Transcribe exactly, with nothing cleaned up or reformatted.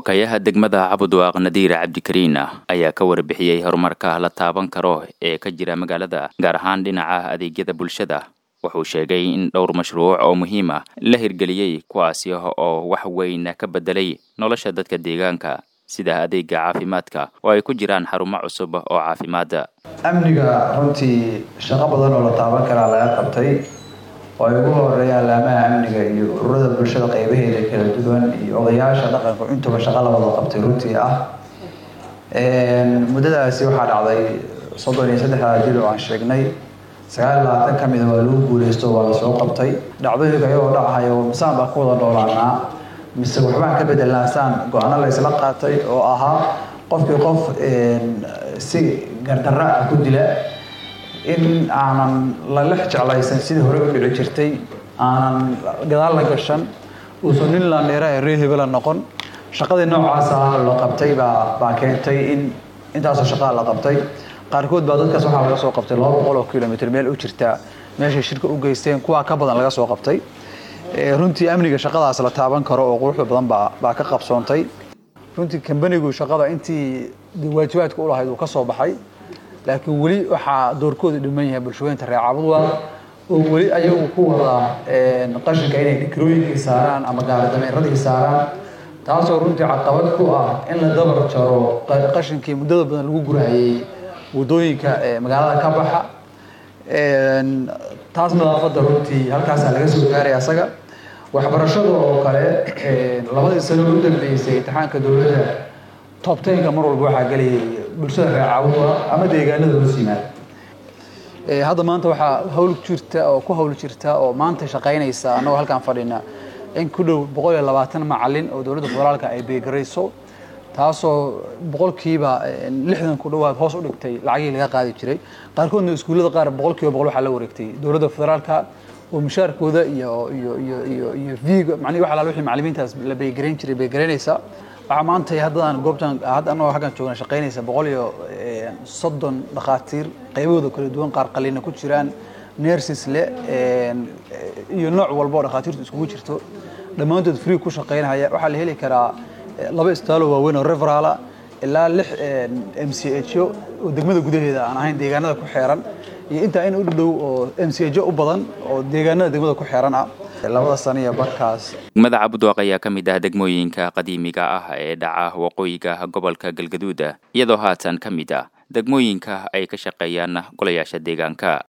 Xogayaha degmada Cabudwaaq Nadiir Cabdikariin ayaa ka warbixiyay horumarka la taaban karo ee ka jira magaalada gaar ahaan dhinaca adeegyada bulshada. Wuxuu sheegay in dhowr mashruuc oo muhiim ah la hirgeliyay kuwaasi oo wax weyn ka bedelay nolosha dadka deegaanka sida adeegga caafimaadka oo ay ku jiraan xarumo cusub oo caafimaad. Amniga runtii shaqo badan oo la taaban kara laga qabtay oo ay ugu horeeyaan laamaha amniga iyo ururada bulshada qaybaheeda kala duwan iyo odayaasha dhaqanka intuba shaqo la wada qabtay runtii ah. Een muddadaasi waxaa dhacday soddon iyo saddex dil oo aan sheegnay sagaal iyo labaatan ka mid ah waa lagu guuleysto waa la soo qabtay. Dhacdooyinka ayagoo dhacayo misaan baa ku wada noolaanaa mise waxbaan ka bedelnaa saan go'aano la isla qaatay oo ahaa qofkii qof si gardarra ah ku dila in aanan la lex jeclaysan sidii hore u dhici jirtay aanan gadaal la gashan uusan nin la dheeraa reer hebel noqon. Shaqadii noocaas ah la qabtay baa baa keentay in intaas oo shaqo la qabtay. qaarkood baa dadkaas waxaa laga soo qabtay laba boqol oo kiiloomitir meel u jirta meesha shirka u geysteen kuwa ka badan laga soo qabtay. runtii amniga shaqadaas la taaban karo oo quruxda badan baa baa ka qabsoontay. runtii kambanigu shaqada intii waajibaadka u lahayd uu ka soo baxay laakiin wali waxa doorkooda dhiman yahay bulshooyinka reer Cabudwaaq oo wali ayagu ku wada qashinka inay dhikrooyinka saaraan ama gaardameeradii saaraan taasoo runtii caqabad ku ah in la dabar jaro qashinkii muddada badan lagu gurayay wadooyinka magaalada ka baxa. een taas nadaafada runtii halkaas laga soo gaaray asaga waxbarashada oo kale labadii sano u dambeysay imtixaanka dawladda top ten ka mar walba waxa galay bulshada reer Cabudwaaq ama deegaanada hoos yimaada. ee hadda maanta waxa hawl jirta oo ku hawl jirta oo maanta shaqeynaysa anoo halkaan fadhina in ku dhow boqol iyo labaatan macallin oo dawladda federaalka ay beegarayso taasoo boqolkiiba lixdan ku dhawaad hoos u dhigtay lacagii laga qaadi jiray. qaarkoodna iskuulada qaar boqolkiiba boqol waxa la wareegtay dawladda federaalka oo mushaarkooda iyo iyo iyo iyo iyo viga macni waxa la wixii macallimiintaas la beegareyn jiray beegareynaysa. waxa maanta haddaan goobtan hadda anoo halkan joogna shaqeynaysa boqol iyo soddon dhaqaatiir qaybahooda kala duwan qaar qalina ku jiraan nurses le iyo nooc walba oo dhaqaatiirtu isugu jirto dhammaantood free ku shaqeynaya. waxa la heli karaa laba istaalo waaweyn oo referala ilaa lix M C H oo degmada gudaheeda aan ahayn deegaanada ku xeeran iyo inta in u dhow oo M C H u badan oo deegaanada degmada ku xeeran ah. labada sano iyo barkaas degmada Cabudwaaq ayaa ka mid ah degmooyinka qadiimiga ah ee dhaca waqooyiga gobolka Galgaduud iyadoo haatan ka mid ah degmooyinka ay ka shaqeeyaan golayaasha deegaanka.